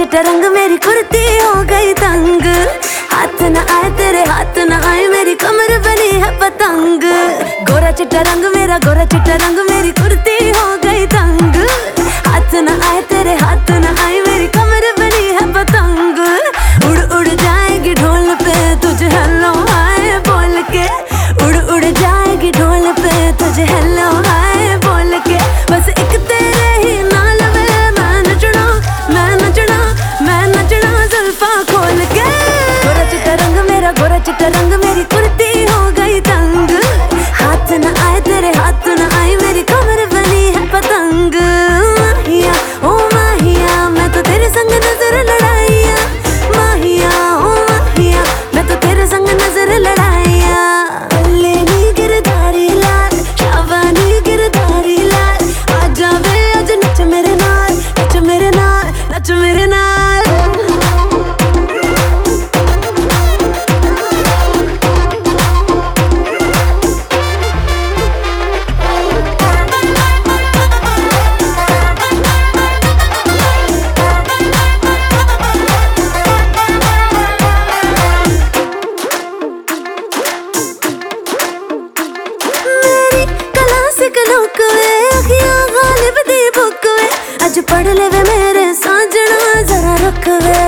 चिट्टा रंग मेरी कुर्ती हो गई तंग। हाथ न आए तेरे हाथ न आए मेरी कमर बनी है पतंग। गोरा चिट्टा रंग मेरा गोरा चिट्टा रंग मेरी कुर्ती हो गई तंग। हाथ न आए तेरे हाथ न आए मेरी कमर बनी है पतंग। उड़ उड़ जाएगी ढोल पे तुझे हेलो हाय बोल के। उड़ उड़ जाएगी ढोल पे तुझे हेलो हाय बोल के। बस एक तेरे ही नाल में मैं नचना मैं नचना मैं नचना जुल्फा खोल के। गोरा चिट्टा रंग मेरा गोरा चिट्टा रंग मेरी कुर्ती हो गई तंग। हाथ न आए तेरे हाथ न आए मेरी कमर बनी है पतंग। माहिया ओ माहिया मैं तो तेरे संग नजर लड़ाइया। माहिया ओ माहिया मैं तो तेरे संग नजर लड़ाइया। अल्ले नी गिरधारी लाल शाबानी गिरधारी लाल। आजा वे आज नच मेरे नाल नच मेरे नाल नच मेरे नाल। अज पढ़ ले वे मेरे साजना जरा रख वे।